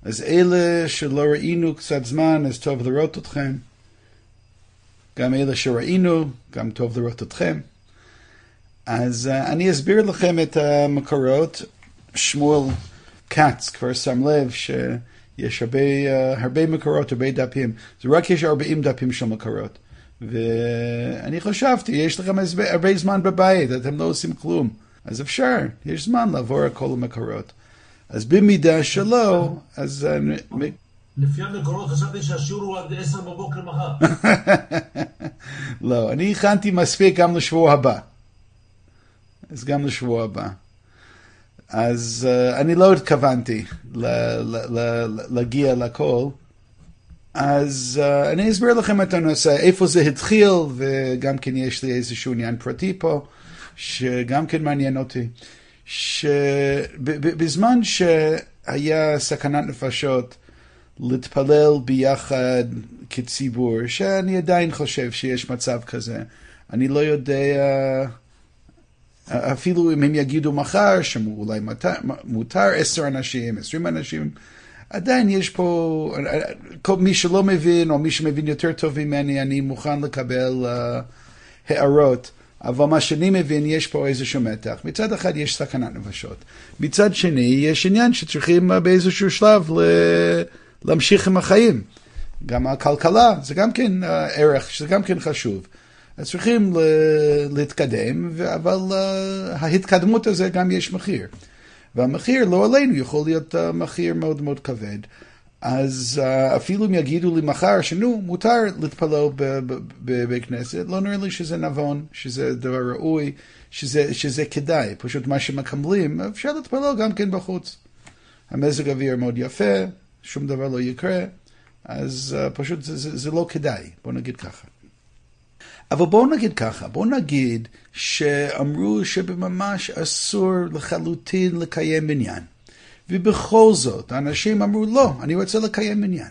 אז אלה שלא ראינו קצת זמן, אז טוב לראות אתכם. גם אלה שראינו, גם טוב לראות אתכם. אז אני אסביר לכם את המקורות. שמואל קאץ כבר שם לב שיש הרבה מקורות, הרבה דפים. זה רק יש 40 דפים של מקורות. ואני חשבתי, יש לכם הרבה זמן בבית, אתם לא עושים כלום. אז אפשר, יש זמן לעבור על כל המקורות. אז במידה שלא, אז... לפי המקורות חשבתי שהשיעור הוא עד 10 בבוקר מחר. לא, אני הכנתי מספיק גם לשבוע הבא. אז גם לשבוע הבא. אז אני לא התכוונתי להגיע לכל. אז אני אסביר לכם את הנושא, איפה זה התחיל, וגם כן יש לי איזשהו עניין פרטי פה, שגם כן מעניין אותי. שבזמן שהיה סכנת נפשות להתפלל ביחד כציבור, שאני עדיין חושב שיש מצב כזה, אני לא יודע, אפילו אם הם יגידו מחר, שאולי מותר 10 אנשים, 20 אנשים, עדיין יש פה, מי שלא מבין, או מי שמבין יותר טוב ממני, אני מוכן לקבל הערות. אבל מה שאני מבין, יש פה איזשהו מתח. מצד אחד יש סכנת נפשות. מצד שני, יש עניין שצריכים באיזשהו שלב להמשיך עם החיים. גם הכלכלה, זה גם כן ערך, זה גם כן חשוב. אז צריכים להתקדם, אבל ההתקדמות הזה גם יש מחיר. והמחיר לא עלינו, יכול להיות מחיר מאוד מאוד כבד. אז אפילו אם יגידו לי מחר שנו, מותר להתפלל בבית כנסת, לא נראה לי שזה נבון, שזה דבר ראוי, שזה כדאי. פשוט מה שמקבלים, אפשר להתפלל גם כן בחוץ. המזג האוויר מאוד יפה, שום דבר לא יקרה, אז פשוט זה לא כדאי, בוא נגיד ככה. אבל בואו נגיד ככה, בואו נגיד שאמרו שבממש אסור לחלוטין לקיים מניין. ובכל זאת, האנשים אמרו, לא, אני רוצה לקיים מניין.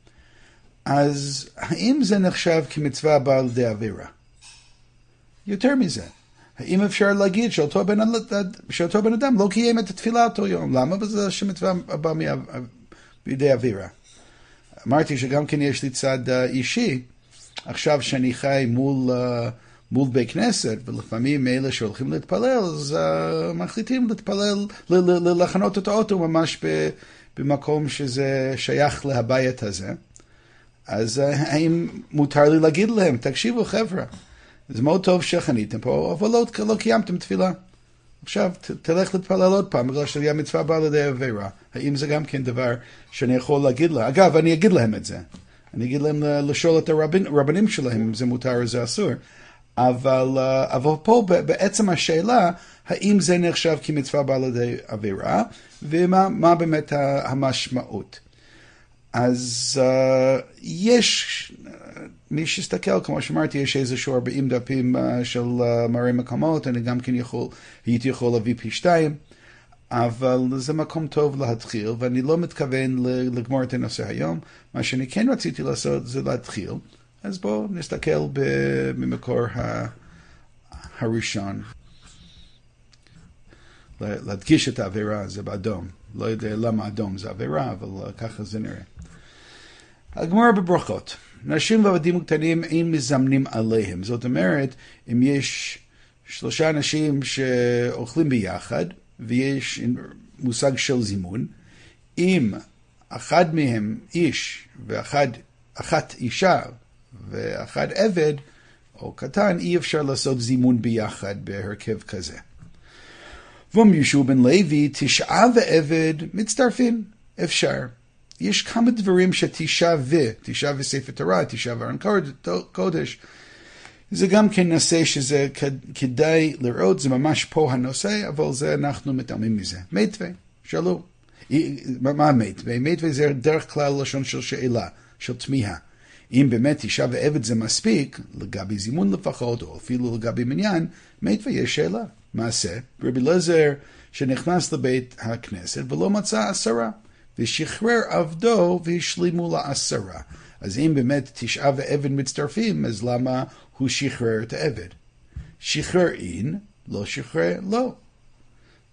אז האם זה נחשב כמצווה הבאה לידי עבירה? יותר מזה, האם אפשר להגיד שאותו בן אדם לא קיים את התפילה אותו יום? למה? וזה שמצווה הבאה בידי עבירה. אמרתי שגם כן יש לי צד אישי, עכשיו שאני חי מול בית כנסת, ולפעמים אלה שהולכים להתפלל, אז מחליטים להתפלל, לחנות את האוטו ממש במקום שזה שייך להבית הזה. אז האם מותר לי להגיד להם, תקשיבו חבר'ה, זה מאוד טוב שחניתם פה, אבל לא קיימתם תפילה. עכשיו תלך להתפלל עוד פעם, בגלל שזה מצווה באה לידי עבירה. האם זה גם כן דבר שאני יכול להגיד לה? אגב, אני אגיד להם את זה. אני אגיד להם לשאול את הרבנים שלהם אם זה מותר או זה אסור. אבל פה בעצם השאלה, האם זה נחשב כמצווה באה לידי עבירה, ומה באמת המשמעות. אז יש, מי שיסתכל, כמו שאמרתי, יש איזשהו 40 דפים של מראה מקומות, אני גם כן הייתי יכול להביא פי 2, אבל זה מקום טוב להתחיל, ואני לא מתכוון לגמור את הנושא היום. מה שאני כן רציתי לעשות זה להתחיל. אז בואו נסתכל ממקור הראשון. להדגיש את העבירה, זה באדום. לא יודע למה אדום זה עבירה, אבל ככה זה נראה. הגמרא בברכות. נשים ועבדים קטנים אין מזמנים עליהם. זאת אומרת, אם יש 3 אנשים שאוכלים ביחד, ויש מושג של זימון, אם אחד מהם איש ואחת אישה ואחד עבד או קטן, אי אפשר לעשות זימון ביחד בהרכב כזה. ומישהו בן לוי, 9 ועבד מצטרפים, אפשר. יש כמה דברים שתשעה וספר תורה, 9 וארון קודש, זה גם כן נושא שזה כדאי לראות, זה ממש פה הנושא, אבל זה אנחנו מתעלמים מזה. מיתווה, שאלו. מה מיתווה? מיתווה זה דרך כלל לשון של שאלה, של תמיהה. אם באמת 9 ועבד זה מספיק, לגבי זימון לפחות, או אפילו לגבי מניין, מיתווה יש שאלה. מעשה, רבי אליעזר שנכנס לבית הכנסת ולא מצא 10, ושחרר עבדו והשלימו לה 10. אז אם באמת 9 ועבד מצטרפים, אז למה הוא שחרר את העבד? שחרר אין, לא שחרר לא.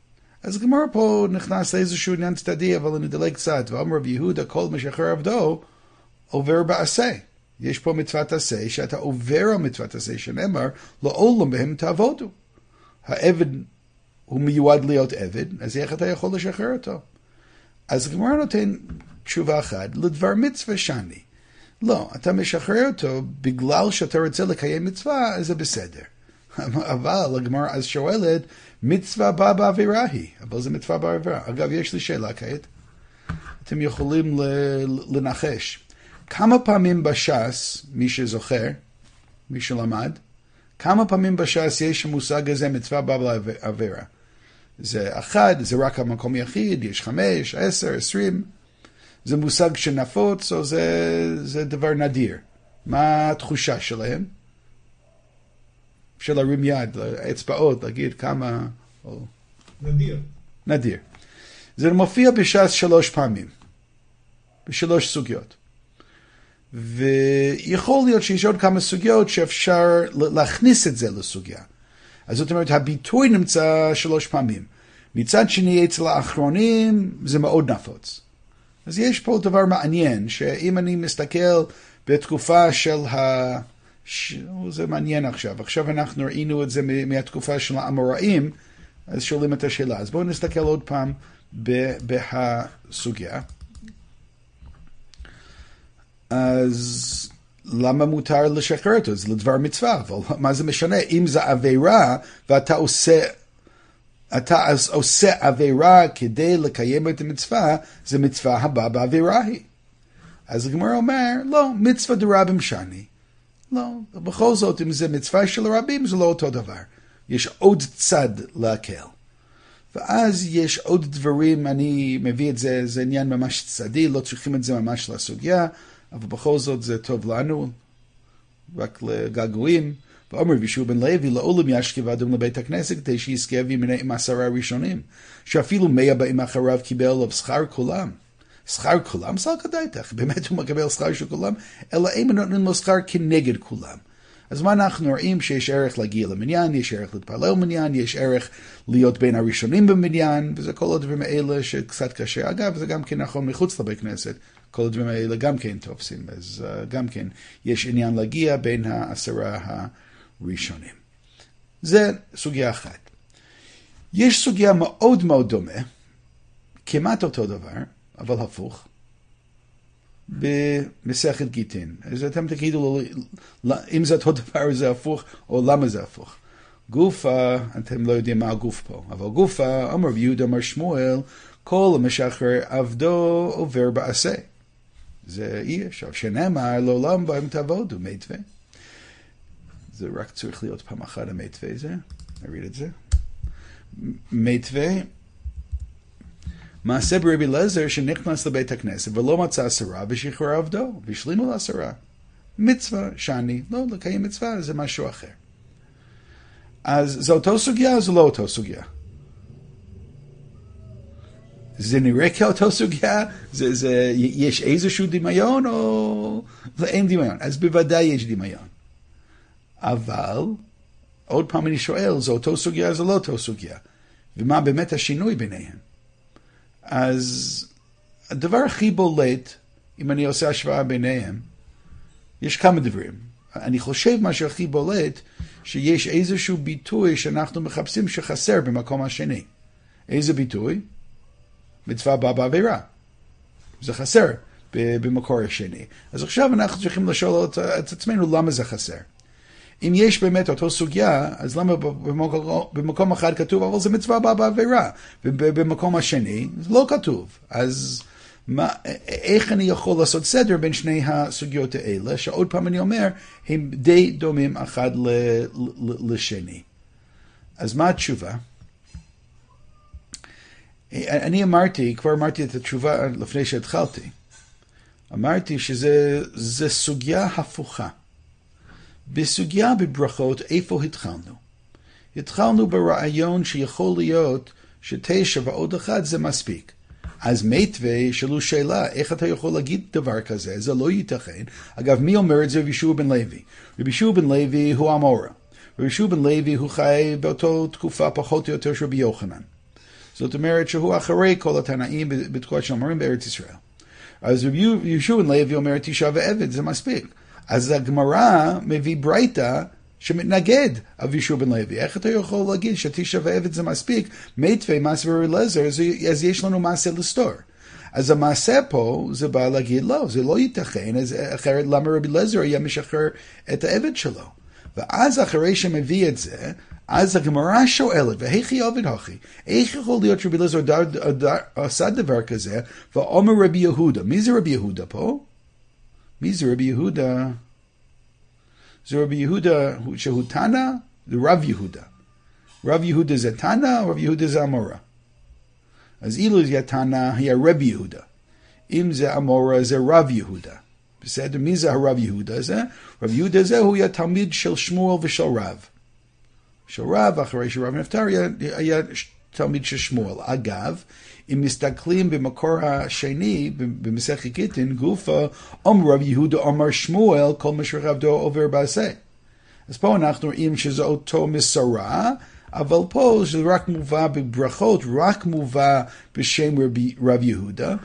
אז הגמרא פה נכנס לאיזשהו עניין צדדי, אבל אני אדלג קצת. ואמר רב יהודה, כל משחרר עבדו, עובר בעשה. יש פה מצוות עשה, שאתה עובר על מצוות עשה, שנאמר, לעולם בהם תעבודו. העבד הוא מיועד להיות עבד, אז איך אתה יכול לשחרר אותו? אז הגמרא נותן תשובה אחת, לדבר מצווה שני. לא, אתה משחרר אותו בגלל שאתה רוצה לקיים מצווה, אז זה בסדר. אבל הגמרא אז שואלת, מצווה באה בעבירה היא, אבל זה מצווה בעבירה. אגב, יש לי שאלה כעת. אתם יכולים לנחש. כמה פעמים בש"ס, מי שזוכר, מי שלמד, כמה פעמים בש"ס יש המושג הזה מצווה באה בעבירה? זה אחד, זה רק המקום יחיד, יש 5, 10, 20. זה מושג שנפוץ, או זה דבר נדיר? מה התחושה שלהם? אפשר להרים יד, אצבעות, להגיד כמה... או... נדיר. נדיר. זה מופיע בש"ס 3 פעמים, ב3 סוגיות. ויכול להיות שיש עוד כמה סוגיות שאפשר להכניס את זה לסוגיה. אז זאת אומרת, הביטוי נמצא 3 פעמים. מצד שני, אצל האחרונים זה מאוד נפוץ. אז יש פה דבר מעניין, שאם אני מסתכל בתקופה של זה מעניין עכשיו. עכשיו אנחנו ראינו את זה מהתקופה של האמוראים, אז שואלים את השאלה. אז בואו נסתכל עוד פעם בסוגיה. אז למה מותר לשחרר אותו? זה לדבר מצווה, אבל מה זה משנה? אם זה עבירה ואתה עושה עבירה כדי לקיים את המצווה, זה מצווה הבאה בעבירה היא. אז הגמרא אומר, לא, מצווה דרבים שני. לא, בכל זאת, אם זה מצווה של הרבים, זה לא אותו דבר. יש עוד צד להקל. ואז יש עוד דברים, אני מביא את זה, זה עניין ממש צדי, לא צריכים את זה ממש לסוגיה, אבל בכל זאת זה טוב לנו, רק לגעגועים. ואומר וישוע בן לוי, לעולם ישכב אדם לבית הכנסת, כדי שיזכה עם 10 ראשונים, שאפילו 100 באים אחריו קיבל עליו שכר כולם. שכר כולם? סל כדאיתך, באמת הוא מקבל שכר של כולם, אלא הם נותנים לו שכר כנגד כולם. אז מה אנחנו רואים? שיש ערך להגיע למניין, יש ערך להתפלל מניין, יש ערך להיות בין הראשונים במניין, וזה כל הדברים האלה שקצת קשה. אגב, זה גם כן נכון מחוץ לבית כנסת, כל הדברים האלה גם כן תופסים, אז גם כן יש עניין להגיע בין 10 הראשונים. זה סוגיה אחת. יש סוגיה מאוד מאוד דומה, כמעט אותו דבר, אבל הפוך, במסכת גיטין. אז אתם תגידו לו, אם זה אותו דבר זה הפוך, או למה זה הפוך. גופה, אתם לא יודעים מה הגוף פה, אבל גופה, אמר יהודה אמר שמואל, כל המשחרר עבדו עובר בעשה. זה אי אפשר, שנאמר לעולם בהם תעבודו, מצווה. זה רק צריך להיות פעם אחת המצווה זה, נריד את זה. מצווה, מעשה ברבי אליעזר שנכנס לבית הכנסת ולא מצא 10 ושחרר עבדו והשלימו ל10. מצווה שני, לא לקיים מצווה, זה משהו אחר. אז זה אותו סוגיה או זה לא אותו סוגיה? זה נראה כאותו סוגיה? יש איזשהו דמיון או אין דמיון? אז בוודאי יש דמיון. אבל עוד פעם אני שואל, זה אותו סוגיה, זה לא אותו סוגיה. ומה באמת השינוי ביניהם? אז הדבר הכי בולט, אם אני עושה השוואה ביניהם, יש כמה דברים. אני חושב מה שהכי בולט, שיש איזשהו ביטוי שאנחנו מחפשים שחסר במקום השני. איזה ביטוי? מצווה באה בעבירה. זה חסר במקור השני. אז עכשיו אנחנו צריכים לשאול את עצמנו למה זה חסר. אם יש באמת אותו סוגיה, אז למה במקום אחד כתוב, אבל זה מצווה באה בעבירה, ובמקום השני זה לא כתוב. אז איך אני יכול לעשות סדר בין שני הסוגיות האלה, שעוד פעם אני אומר, הם די דומים אחד לשני. אז מה התשובה? אני כבר אמרתי את התשובה לפני שהתחלתי. אמרתי שזה סוגיה הפוכה. בסוגיה בברכות, איפה התחלנו? התחלנו ברעיון שיכול להיות ש9 ועוד 1 זה מספיק. אז מתווה שאלו שאלה, איך אתה יכול להגיד דבר כזה? זה לא ייתכן. אגב, מי אומר את זה? רבי יהושע בן לוי. רבי יהושע בן לוי הוא אמורא. רבי יהושע בן לוי הוא חי באותו תקופה פחות או יותר של רבי יוחנן. זאת אומרת שהוא אחרי כל התנאים בתקופת של המורים בארץ ישראל. אז רבי יהושע בן לוי אומר תשעה ועבד, זה מספיק. אז הגמרא מביא ברייתא שמתנגד רבי יהושע בן לוי. איך אתה יכול להגיד שתשעה ועבד זה מספיק? מיתווה מעשה רבי אליעזר, אז יש לנו מעשה לסתור. אז המעשה פה זה בא להגיד לא, זה לא ייתכן, אז אחרת למה רבי אליעזר היה משחרר את העבד שלו? ואז אחרי שמביא את זה, אז הגמרא שואלת, והכי עובד הכי, איך יכול להיות שרבי אליעזר עשה דבר כזה, ואומר רבי יהודה, מי זה רבי יהודה פה? מי זה רבי יהודה? זה רבי יהודה שהוא תנא, זה רב יהודה. רב יהודה זה תנא, רב יהודה זה אמורה. אז אילו זה תנא, היה רבי יהודה. אם זה אמורה, זה רב יהודה. בסדר? מי זה הרב יהודה הזה? רב יהודה הזה הוא היה תלמיד של שמואל ושל רב. של רב, אחרי שרב נפטר, היה תלמיד של שמואל. אגב, אם מסתכלים במקור השני, במסכת גיטין, גופה, רב יהודה אמר שמואל, כל מה שרבדו עובר בעשה. אז פה אנחנו רואים שזה אותו מסורה, אבל פה זה רק מובא בברכות, רק מובא בשם רב יהודה,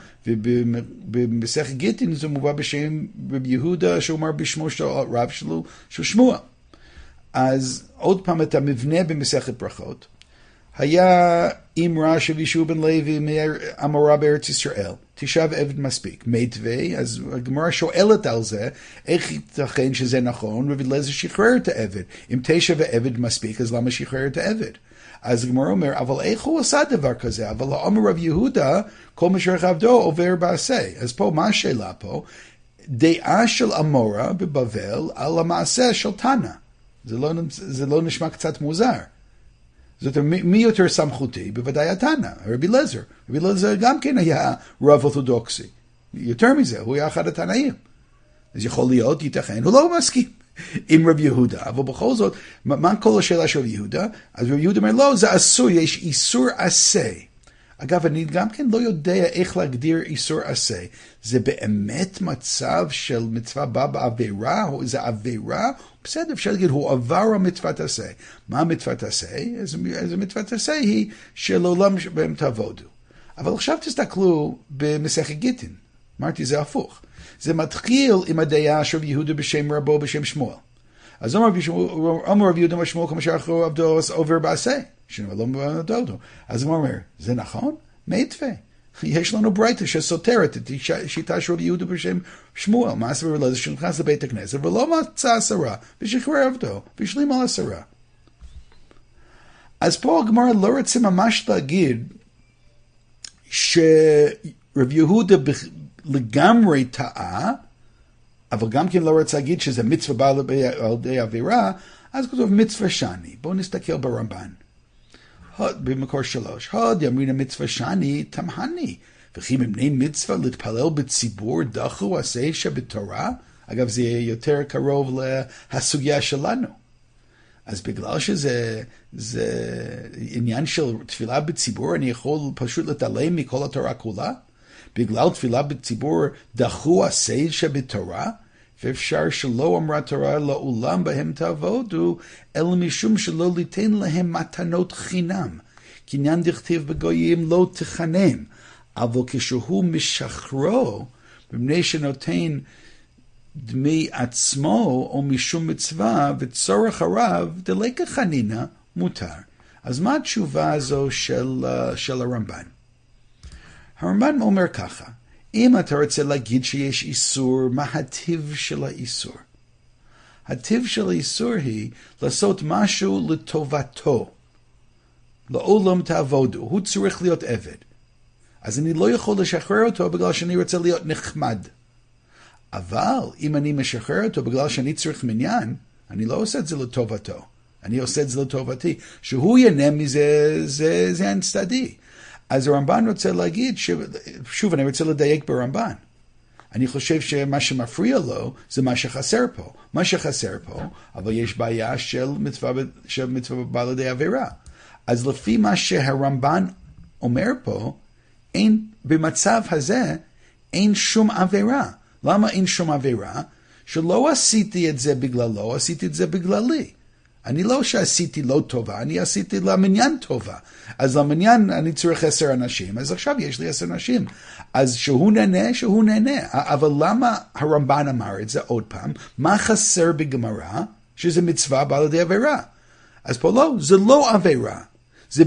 ובמסכת גיטין זה מובא בשם רב יהודה, שאומר בשמו של רב שלו, של שמואל. אז עוד פעם את המבנה במסכת ברכות, היה אמרה של יהושע בן לוי מאמורה בארץ ישראל, תשעה ועבד מספיק, מיתווה, אז הגמרא שואלת על זה, איך ייתכן שזה נכון, רבי אליעזר שחרר את העבד, אם תשעה ועבד מספיק, אז למה שחרר את העבד? אז הגמרא אומר, אבל איך הוא עשה דבר כזה? אבל אומר רב יהודה, כל מה שרבדו עובר בעשה. אז פה, מה השאלה פה? דעה של אמורה בבבל על המעשה של תנא. זה לא נשמע קצת מוזר. זאת אומרת, מי יותר סמכותי? בוודאי התנא, רבי אליעזר. רבי אליעזר גם כן היה רב אורתודוקסי. יותר מזה, הוא היה אחד התנאים. אז יכול להיות, ייתכן, הוא לא מסכים עם רבי יהודה, אבל בכל זאת, מה כל השאלה של יהודה? אז רבי יהודה אומר, לא, זה אסור, יש איסור עשה. אגב, אני גם כן לא יודע איך להגדיר איסור עשה. זה באמת מצב של מצווה באה בעבירה, או איזה עבירה? בסדר, אפשר להגיד, הוא עבר המצוות עשה. מה המצוות עשה? אז המצוות עשה היא שלעולם בהם תעבודו. אבל עכשיו תסתכלו במסכת גיטין. אמרתי, זה הפוך. זה מתחיל עם הדעה של יהודה בשם רבו, בשם שמואל. אז אומר רב יהודה בשמואל, כמו שאחרו עבדו עובר בעשה. אז הוא אומר, זה נכון? מיתווה. יש לנו ברייתא שסותרת את שיטה של רבי יהודה בשם שמואל, מעשה רבי אליעזר שנכנס לבית הכנסת ולא מצא עשרה, ושחרר עבדו, והשלים על עשרה. אז פה הגמרא לא רוצה ממש להגיד שרבי יהודה לגמרי טעה, אבל גם כן לא רוצה להגיד שזה מצווה באה על ידי עבירה, אז כתוב מצווה שני. בואו נסתכל ברמב"ן. במקור 3, הוד יאמרינן מצווה שני תמהני, וכי מבני מצווה להתפלל בציבור דחו עשה שבתורה? אגב, זה יותר קרוב להסוגיה שלנו. אז בגלל שזה עניין של תפילה בציבור, אני יכול פשוט להתעלם מכל התורה כולה? בגלל תפילה בציבור דחו עשה שבתורה? ואפשר שלא אמרה תורה לעולם בהם תעבודו, אלא משום שלא ליתן להם מתנות חינם. כי עניין דכתיב בגויים לא תחנם, אבל כשהוא משחררו, במפני שנותן דמי עצמו או משום מצווה וצורך הרב, דלקה חנינה מותר. אז מה התשובה הזו של הרמב"ן? הרמב"ן אומר ככה, אם אתה רוצה להגיד שיש איסור, מה הטיב של האיסור? הטיב של האיסור היא לעשות משהו לטובתו. לעולם תעבודו, הוא צריך להיות עבד. אז אני לא יכול לשחרר אותו בגלל שאני רוצה להיות נחמד. אבל אם אני משחרר אותו בגלל שאני צריך מניין, אני לא עושה את זה לטובתו. אני עושה את זה לטובתי. שהוא ינם מזה, זה עניין צדדי. אז הרמב"ן רוצה להגיד, שוב אני רוצה לדייק ברמב"ן. אני חושב שמה שמפריע לו זה מה שחסר פה. מה שחסר פה, אבל יש בעיה של מצווה באה לידי עבירה. אז לפי מה שהרמב"ן אומר פה, במצב הזה אין שום עבירה. למה אין שום עבירה? שלא עשיתי את זה בגללו, עשיתי את זה בגללי. אני לא שעשיתי לא טובה, אני עשיתי למניין טובה. אז למניין אני צריך 10 אנשים, אז עכשיו יש לי 10 אנשים. אז שהוא נהנה. אבל למה הרמב"ן אמר את זה עוד פעם? מה חסר בגמרא? שזה מצווה בעל ידי עבירה. אז פה לא, זה לא עבירה. זה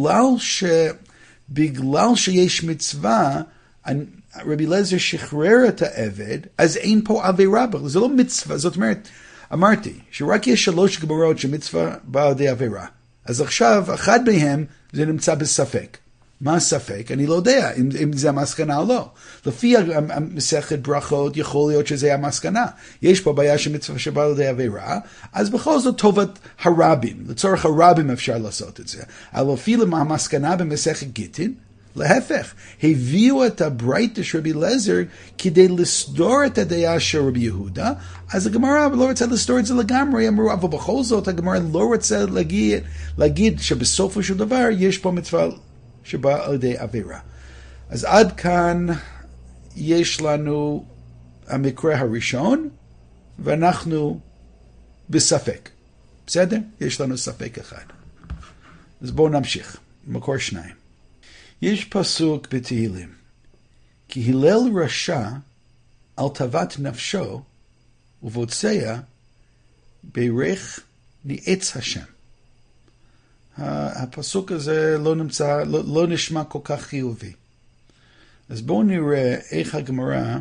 בגלל שיש מצווה, רבי אליעזר שחרר את העבד, אז אין פה עבירה, זה לא מצווה. זאת אומרת, אמרתי שרק יש 3 גמרות שמצווה בעל ידי עבירה. אז עכשיו, אחד מהם זה נמצא בספק. מה הספק? אני לא יודע אם זה המסקנה או לא. לפי מסכת ברכות יכול להיות שזה המסקנה. יש פה בעיה שמצווה שבעל ידי עבירה, אז בכל זאת טובת הרבים. לצורך הרבים אפשר לעשות את זה. אבל אפילו המסקנה במסכת גיטין, להפך, הביאו את הברייתא של רבי אליעזר כדי לסדור את הדעה של רבי יהודה, אז הגמרא לא רוצה לסדור את זה לגמרי, אמרו, אבל בכל זאת הגמרא לא רוצה להגיד שבסופו של דבר יש פה מצווה שבאה על ידי עבירה. אז עד כאן יש לנו המקרה הראשון, ואנחנו בספק. בסדר? יש לנו ספק אחד. אז בואו נמשיך. מקור 2. יש פסוק בתהילים, כי הלל רשע על תאוות נפשו, ובוצע בירך מעץ השם. הפסוק הזה לא נשמע כל כך חיובי. אז בואו נראה איך הגמרא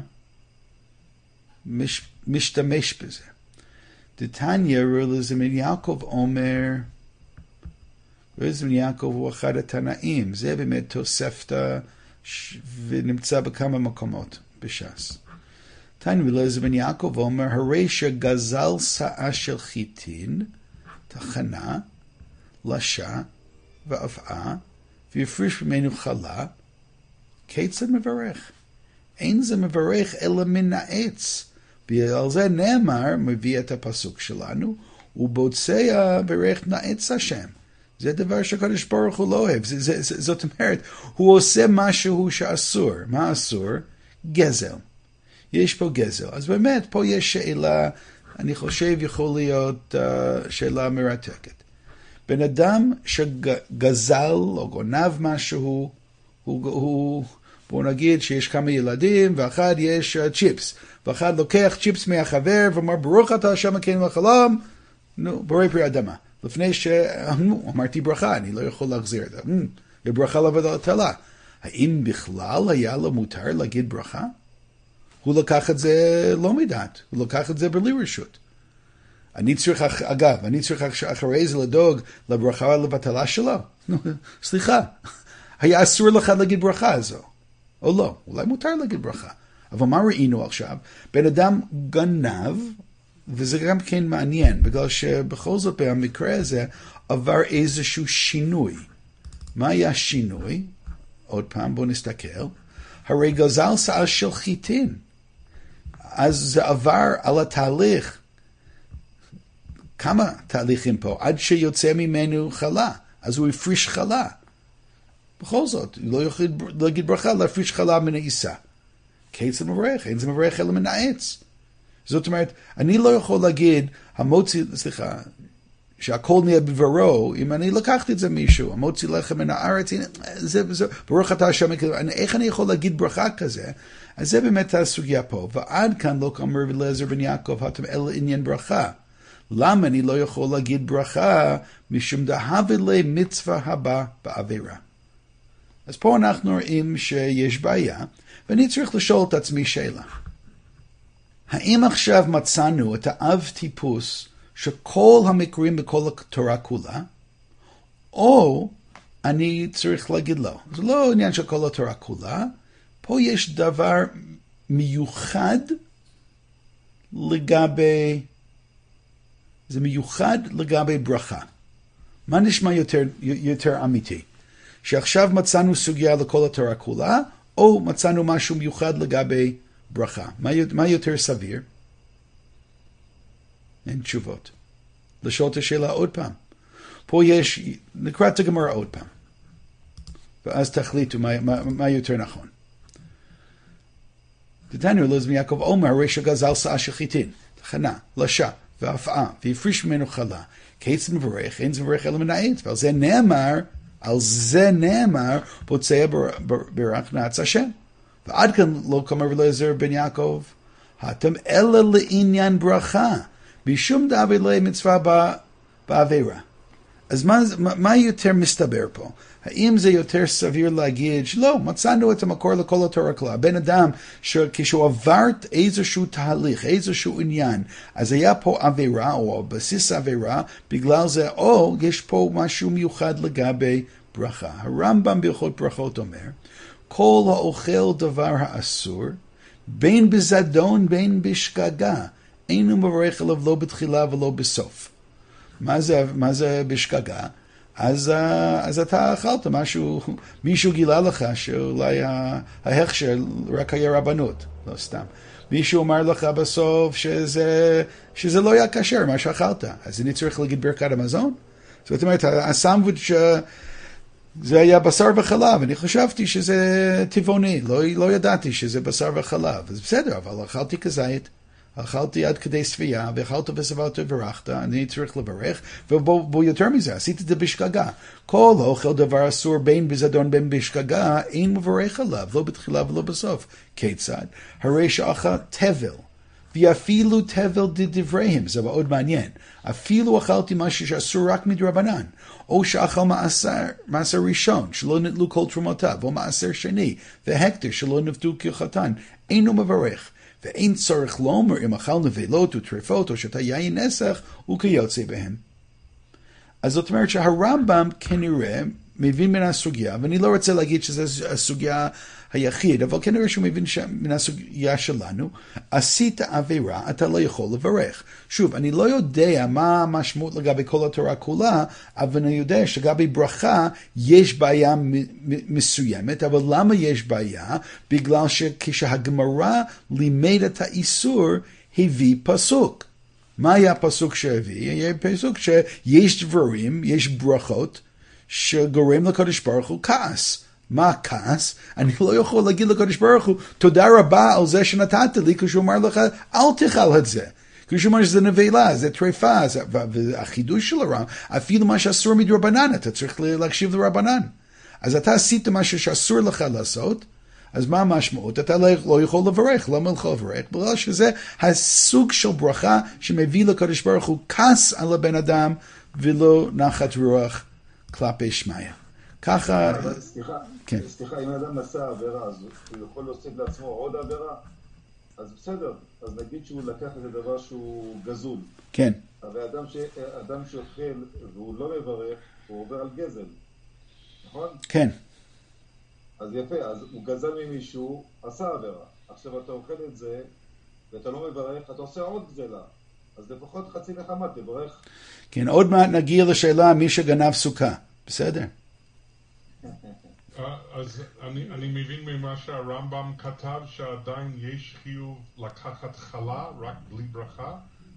משתמש בזה. דתניא רבי זמן יעקב אומר, רבי זמן יעקב הוא אחד התנאים, זה באמת תוספתא ונמצא בכמה מקומות בש"ס. תניא רבי זמן יעקב אומר, הרי שגזל שאה של חיטין, תחנה, לשע ואפעה, ויפריש ממנו חלה, כיצד מברך? אין זה מברך אלא מן העץ. ועל זה נאמר, מביא את הפסוק שלנו, ובוצע ברך מעץ השם. זה דבר שהקדוש ברוך הוא לא אוהב. זאת אומרת, הוא עושה משהו שאסור. מה אסור? גזל. יש פה גזל. אז באמת, פה יש שאלה, אני חושב יכול להיות שאלה מרתקת. בן אדם שגזל או גונב משהו, בוא נגיד שיש כמה ילדים, ואחד יש צ'יפס, ואחד לוקח צ'יפס מהחבר, ואומר, ברוך אתה השם אלוקינו לחלום, בורא פרי אדמה. לפני אמרתי ברכה, אני לא יכול להחזיר את זה. וברכה לבטלה. האם בכלל היה לו מותר להגיד ברכה? הוא לקח את זה לא מדעת, הוא לקח את זה בלי רשות. אני צריך אחרי זה לדאוג לברכה לבטלה שלו. סליחה, היה אסור לך להגיד ברכה הזו. או לא, אולי מותר להגיד ברכה. אבל מה ראינו עכשיו? בן אדם גנב, וזה גם כן מעניין, בגלל שבכל זאת במקרה הזה עבר איזשהו שינוי. מה היה שינוי? עוד פעם, בואו נסתכל. הרי גזל שאה של חיטין. אז זה עבר על התהליך. כמה תהליכים פה? עד שיוצא ממנו חלה. אז הוא הפריש חלה. בכל זאת, הוא לא יכול להגיד ברכה, להפריש חלה מן העיסה. כיצד מברך? אין זה מברך אלא מן העץ. זאת אומרת, אני לא יכול להגיד, שהכל נהיה בברו, אם אני לקחתי את זה מישהו, המוציא לחם מן הארץ, ברוך אתה השם, איך אני יכול להגיד ברכה כזה? אז זה באמת הסוגיה פה. ועד כאן לא כאמר רבי אליעזר בן יעקב, אלא עניין ברכה. למה אני לא יכול להגיד ברכה? משום דהווה לי מצווה הבא בעבירה. אז פה אנחנו רואים שיש בעיה, ואני צריך לשאול את עצמי שאלה. האם עכשיו מצאנו את האב טיפוס שכל המקרים בכל התורה כולה, או אני צריך להגיד לא. זה לא עניין של כל התורה כולה, פה יש דבר מיוחד לגבי, זה מיוחד לגבי ברכה. מה נשמע יותר אמיתי? שעכשיו מצאנו סוגיה לכל התורה כולה, או מצאנו משהו מיוחד לגבי ברכה. מה יותר סביר? אין תשובות. לשאול את השאלה עוד פעם. פה יש, נקרא את הגמרא עוד פעם. ואז תחליטו מה יותר נכון. דתניא רבי אליעזר בן יעקב אומר, הרי שגזל שאה של חיטין, תחנה, לשע, והפעה, והפריש ממנו חלה. כיצד מברך, אין זה מברך אלא מן העץ. ועל זה נאמר, פוצע ברך נעץ השם. ועד כאן לא כלומר ולא עזר בן יעקב, התם אלא לעניין ברכה, בשום דבר לא מצווה בעבירה. אז מה יותר מסתבר פה? האם זה יותר סביר להגיד שלא, מצאנו את המקור לכל התורה כולה. בן אדם כשהוא עבר איזשהו תהליך, איזשהו עניין, אז היה פה עבירה או בסיס עבירה, בגלל זה או יש פה משהו מיוחד לגבי ברכה. הרמב"ם בהלכות ברכות אומר, כל האוכל דבר האסור, בין בזדון בין בשגגה, אינו מברך עליו לא בתחילה ולא בסוף. מה זה בשגגה? אז אתה אכלת משהו, מישהו גילה לך שאולי ההכשר רק היה רבנות, לא סתם. מישהו אמר לך בסוף שזה לא היה כשר, מה שאכלת. אז אני צריך להגיד ברכת המזון? זאת אומרת, הסנדוויץ' זה היה בשר וחלב, אני חשבתי שזה טבעוני, לא ידעתי שזה בשר וחלב. אז בסדר, אבל אכלתי כזית. אכלתי עד כדי שביעה, ואכלת ושבעת וברכת, אני צריך לברך, ובוא יותר מזה, עשיתי את זה בשגגה. כל אוכל דבר אסור בין בזדון בין בשגגה, אין מברך עליו, לא בתחילה ולא בסוף. כיצד? הרי שאכל תבל, ואפילו תבל דבריהם, זה מאוד מעניין. אפילו אכלתי משהו שאסור רק מדרבנן, או שאכל מעשר ראשון, שלא נטלו כל תרומותיו, או מעשר שני, והקטר שלא נפדו כחתן, אינו מברך. ואין צורך לומר אם אכל נבלות וטרפות או שתה יין נסך וכיוצא בהם. אז זאת אומרת שהרמב"ם כנראה מבין מן הסוגיה, ואני לא רוצה להגיד שזו הסוגיה היחיד, אבל כנראה שהוא מבין מן הסוגיה שלנו, עשית עבירה, אתה לא יכול לברך. שוב, אני לא יודע מה המשמעות לגבי כל התורה כולה, אבל אני יודע שלגבי ברכה יש בעיה מסוימת, אבל למה יש בעיה? בגלל שכשהגמרא לימד את האיסור, הביא פסוק. מה היה הפסוק שהביא? היה פסוק שיש דברים, יש ברכות, שגורם לקדוש ברוך הוא כעס. מה הכעס? אני לא יכול להגיד לקדוש ברוך הוא, תודה רבה על זה שנתת לי, כשהוא אמר לך, אל תאכל את זה. כשהוא אמר שזה נבלה, זה טרפה, והחידוש של הרב, אפילו מה שאסור מדרבנן, אתה צריך להקשיב לרבנן. אז אתה עשית משהו שאסור לך לעשות, אז מה המשמעות? אתה לא יכול לברך, למה לך לברך? בגלל שזה הסוג של ברכה שמביא לקדוש ברוך הוא כעס על הבן אדם, ולא נחת רוח כלפי שמיא. ככה... סליחה, אם האדם נשא עבירה, אז הוא יכול להוסיף לעצמו עוד עבירה? אז בסדר, אז נגיד שהוא לקח איזה דבר שהוא גזול. כן. אבל אדם שאוכל והוא לא מברך, הוא עובר על גזל, נכון? כן. אז יפה, אז הוא גזל ממישהו, עשה עבירה. עכשיו אתה אוכל את זה, ואתה לא מברך, אתה עושה עוד גזלה. אז לפחות חצי נחמה, תברך. כן, עוד מעט נגיע לשאלה מי שגנב סוכה. בסדר. אז אני מבין ממה שהרמב"ם כתב שעדיין יש חיוב לקחת חלה רק בלי ברכה?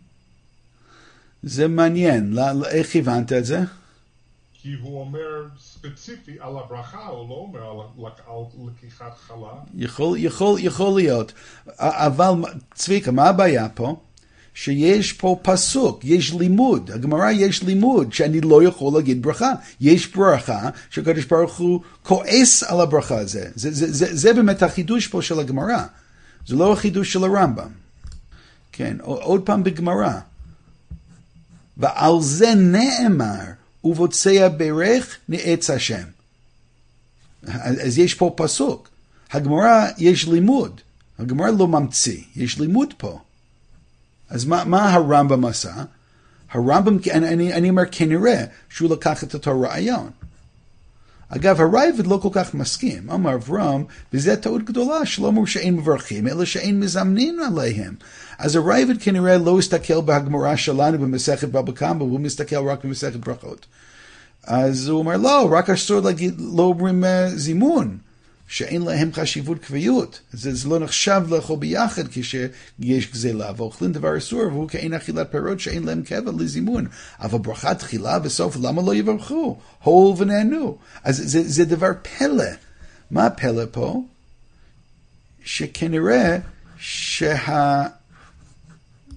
זה מעניין, איך הבנת את זה? כי הוא אומר ספציפי על הברכה, הוא לא אומר על לקיחת חלה. יכול להיות, אבל צביקה, מה הבעיה פה? שיש פה פסוק, יש לימוד, הגמרא יש לימוד שאני לא יכול להגיד ברכה. יש ברכה שקדוש ברוך הוא כועס על הברכה הזה. זה באמת החידוש פה של הגמרא. זה לא החידוש של הרמב"ם. כן, עוד פעם בגמרא. ועל זה נאמר, ובוצע ברך נעץ השם. אז יש פה פסוק. הגמרא יש לימוד. הגמרא לא ממציא, יש לימוד פה. אז מה הרמב"ם עשה? הרמב"ם, אני אומר כנראה שהוא לקח את אותו רעיון. אגב, הרייבד לא כל כך מסכים. אמר אברהם, וזה טעות גדולה, שלא אמרו שאין מברכים, אלא שאין מזמנים עליהם. אז הרייבד כנראה לא הסתכל בהגמרא שלנו במסכת בבא קמא, הוא מסתכל רק במסכת ברכות. אז הוא אומר, לא, רק אסור להגיד, לא אומרים זימון. שאין להם חשיבות קביעות. זה לא נחשב לאכול ביחד כשיש גזלה, ואוכלים דבר אסור, והוא כאין אכילת פירות שאין להם קבע לזימון. אבל ברכת תחילה בסוף, למה לא יברכו? הול ונענו. אז זה דבר פלא. מה הפלא פה? שכנראה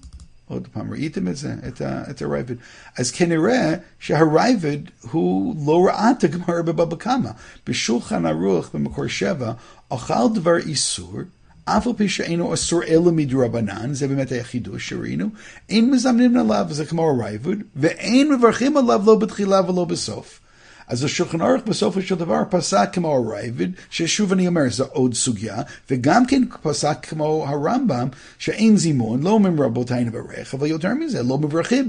עוד פעם, ראיתם את זה, את הרייבד. אז כנראה שהרייבד הוא לא ראה את הגמרא בבבא קמא. בשולחן ערוך במקור 7, אכל דבר איסור, אף על פי שאינו אסור אלא מדרבנן, זה באמת היחידוש שראינו, אין מזמנים עליו, זה כמו הרייבד, ואין מברכים עליו לא בתחילה ולא בסוף. אז השולחן ערוך בסופו של דבר פסק כמו הרייבד, ששוב אני אומר, זו עוד סוגיה, וגם כן פסק כמו הרמב"ם, שאין זימון, לא אומרים רבותינו ברך, אבל יותר מזה, לא מברכים.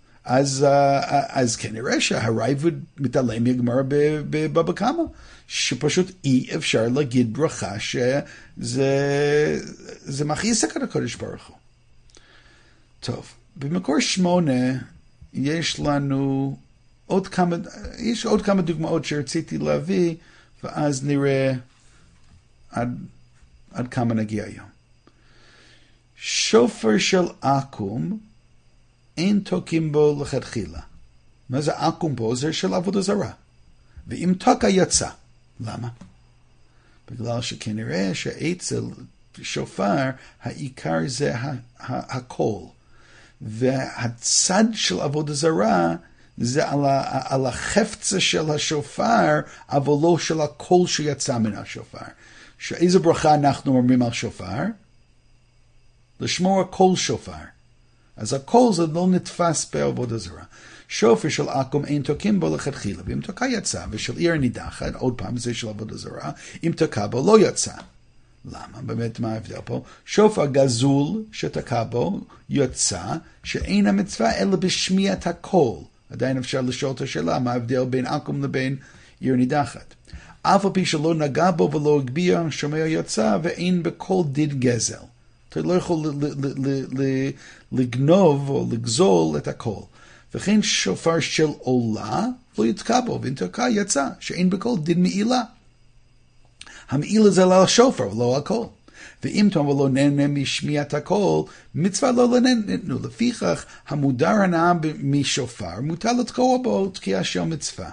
אז כנראה שהרייבד מתעלם מהגמרא בבבא קמא, שפשוט אי אפשר להגיד ברכה שזה מכעיס את הקדוש ברוך הוא. טוב, במקור 8 יש לנו יש עוד כמה דוגמאות שרציתי להביא, ואז נראה עד כמה נגיע היום. שופר של עקום, אין תוקעים בו לכתחילה. מה זה עקום פה? זה של עבודה זרה. ואם תוקע יצא. למה? בגלל שכנראה שאצל שופר, העיקר זה הקול. והצד של עבודה זרה, זה על החפצה של השופר, אבל לא של הקול שיצא מן השופר. שאיזו ברכה אנחנו אומרים על שופר? לשמור קול שופר. אז הקול זה לא נתפס בעבודה זרה. שופר של עקום אין תוקעים בו לכתחילה, ואם תוקע יצא, ושל עיר נידחת, עוד פעם זה של עבודה זרה, אם תוקע בו לא יצא. למה? באמת מה ההבדל פה? שופר גזול שתקע בו יצא, שאין המצווה אלא בשמיעת הקול. עדיין אפשר לשאול את השאלה, מה ההבדל בין עקום לבין עיר נידחת. אף על פי שלא נגע בו ולא הגביה, שומע יצא, ואין בכל דין גזל. אתה לא יכול לגנוב או לגזול את הקול. וכן שופר של עולה, לא יתקע בו, ואם תקע יצא, שאין בכל דין מעילה. המעילה זה לא השופר, לא הקול. ואם תאמר לא נהנה משמיעת הקול, מצווה לא לנהנו. לפיכך, המודר הנאה משופר, מותר לתקוע בו תקיעה של מצווה.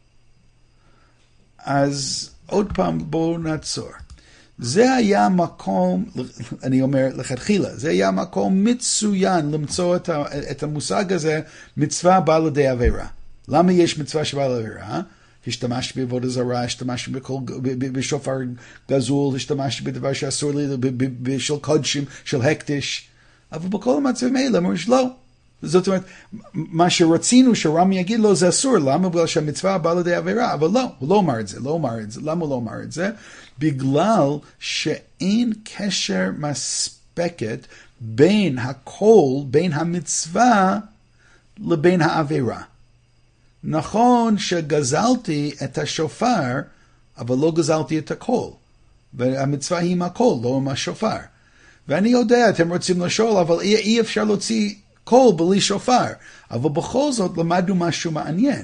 אז עוד פעם בואו נעצור. זה היה מקום, אני אומר לכתחילה, זה היה מקום מצוין למצוא את המושג הזה, מצווה באה לידי עבירה. למה יש מצווה שבאה לידי עבירה? השתמשתי בעבודה זרה, השתמשתי בשופר גזול, השתמשתי בדבר שאסור לי, של קודשים, של הקדש. אבל בכל המצבים האלה, אמרו שלא. זאת אומרת, מה שרצינו שרמי יגיד לו זה אסור, למה? בגלל שהמצווה באה לידי עבירה, אבל לא, הוא לא אמר את זה, למה הוא לא אמר את זה? בגלל שאין קשר מספקת בין הקול, בין המצווה, לבין העבירה. נכון שגזלתי את השופר, אבל לא גזלתי את הקול. והמצווה היא עם הקול, לא עם השופר. ואני יודע, אתם רוצים לשאול, אבל אי אפשר להוציא קול בלי שופר. אבל בכל זאת למדנו משהו מעניין.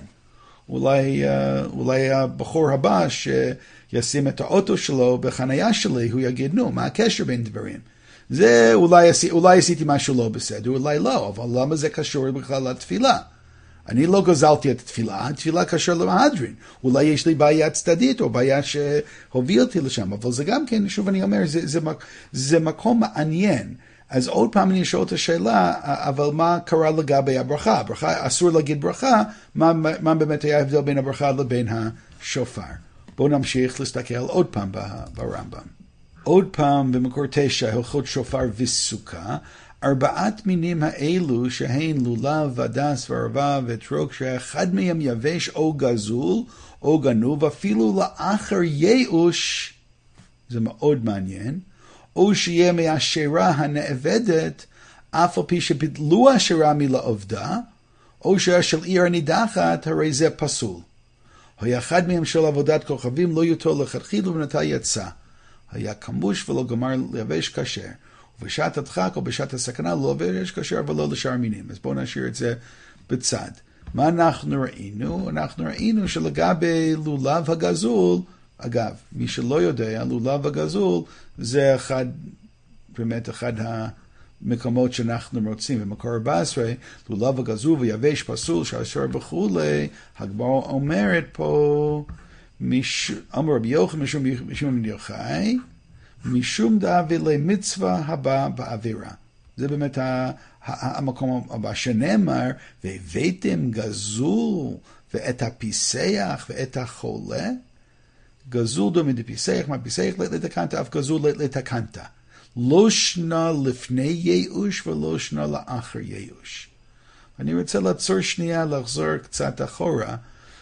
אולי הבחור הבא שישים את האוטו שלו בחנייה שלי, הוא יגיד, נו, מה הקשר בין דברים? זה אולי עשיתי משהו לא בסדר, אולי לא, אבל למה זה קשור בכלל לתפילה? אני לא גזלתי את התפילה, התפילה קשור למהדרין. אולי יש לי בעיה צדדית או בעיה שהוביל אותי לשם, אבל זה גם כן, שוב אני אומר, זה מקום מעניין. אז עוד פעם אני אשאל את השאלה, אבל מה קרה לגבי הברכה? אסור להגיד ברכה, מה באמת היה ההבדל בין הברכה לבין השופר? בואו נמשיך להסתכל עוד פעם ברמב"ם. עוד פעם במקור 9, הלכות שופר וסוכה, 4 מינים האלו שהן לולב, הדס וערבה ואתרוג, שאחד מהם יבש או גזול או גנוב, אפילו לאחר ייאוש, זה מאוד מעניין, או שיהיה מהשירה הנאבדת, אף על פי שביטלו השירה מלעובדה, או שהיה של עיר הנידחת, הרי זה פסול. היה אחד מהם של עבודת כוכבים, לא יוטול לכתחילה ונטע יצא. היה כמוש ולא גמר לייבש כשר. ובשעת הדחק או בשעת הסכנה לא לייבש כשר ולא לשאר מינים. אז בואו נשאיר את זה בצד. מה אנחנו ראינו? אנחנו ראינו שלגבי לולב הגזול, אגב, מי שלא יודע, לולב הגזול זה באמת אחד המקומות שאנחנו רוצים. במקור 14, לולב הגזול ויבש פסול שאסור וכולי, הגמרא אומרת פה, אמר רבי יוחנן משום בן יוחאי, משום דאבי למצווה הבא בעבירה. זה באמת המקום הבא שנאמר, והבאתם גזול ואת הפיסח ואת החולה, גזול דומה דפיסח, מהפיסח לתקנת, אף גזול לתקנת. לא שנה לפני ייאוש ולא שנה לאחר ייאוש. אני רוצה לעצור שנייה, לחזור קצת אחורה.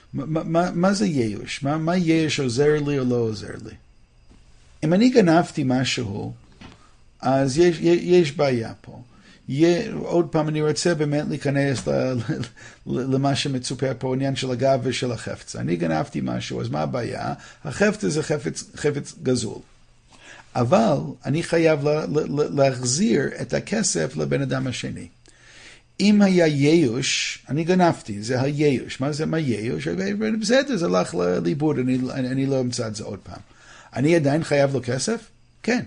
מה זה ייאוש? מה ייאוש עוזר לי או לא עוזר לי? אם אני גנבתי משהו, אז יש בעיה פה. עוד פעם אני רוצה באמת להיכנס למה שמצופה פה, עניין של הגב ושל החפץ. אני גנבתי משהו, אז מה הבעיה? החפץ זה חפץ גזול. אבל אני חייב להחזיר את הכסף לבן אדם השני. אם היה ייאוש, אני גנבתי, זה הייאוש. מה זה מה ייאוש? בסדר, זה הלך לאיבוד, אני לא אמצא את זה עוד פעם. אני עדיין חייב לו כסף? כן.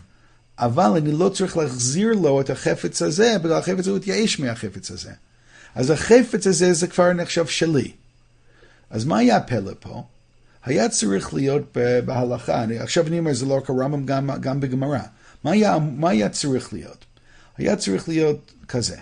אבל אני לא צריך להחזיר לו את החפץ הזה, בגלל החפץ הוא התייאש מהחפץ הזה. אז החפץ הזה זה כבר נחשב שלי. אז מה היה הפלא פה? היה צריך להיות בהלכה, עכשיו אני אומר, זה לא רק הרמב"ם, גם בגמרא. מה היה צריך להיות? היה צריך להיות כזה.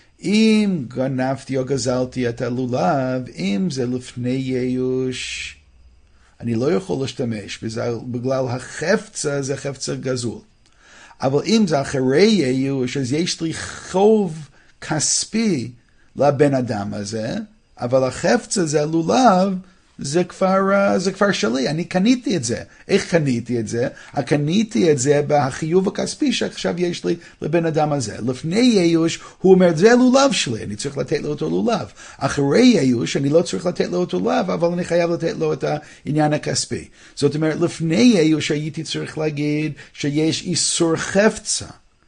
אם גנבתי או גזלתי את הלולב, אם זה לפני ייאוש, אני לא יכול להשתמש בזה, בגלל החפצה זה חפצה גזול. אבל אם זה אחרי ייאוש, אז יש לי חוב כספי לבן אדם הזה, אבל החפצה זה הלולב, זה כבר שלי, אני קניתי את זה. איך קניתי את זה? קניתי את זה בחיוב הכספי שעכשיו יש לי לבן אדם הזה. לפני ייאוש, הוא אומר, זה הלולב שלי, אני צריך לתת לו אותו לולב. אחרי ייאוש, אני לא צריך לתת לו אותו לולב, אבל אני חייב לתת לו את העניין הכספי. זאת אומרת, לפני ייאוש הייתי צריך להגיד שיש איסור חפצה.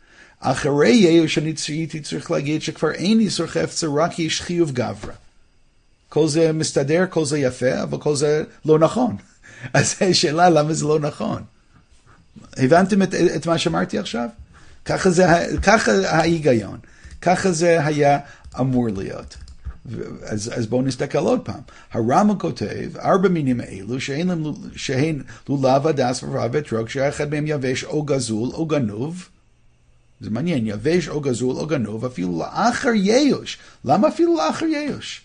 אחרי ייאוש הייתי צריך להגיד שכבר אין איסור חפצה, רק יש חיוב גברא. כל זה מסתדר, כל זה יפה, אבל כל זה לא נכון. אז השאלה למה זה לא נכון. הבנתם את מה שאמרתי עכשיו? ככה ההיגיון. ככה זה היה אמור להיות. אז בואו נסתכל עוד פעם. הרמב"ם כותב, 4 מינים האלו, שהן לולב, הדס ורבב ואתרוג, שאחד מהם יבש או גזול או גנוב. זה מעניין, יבש או גזול או גנוב, אפילו לאחר ייאוש. למה אפילו לאחר ייאוש?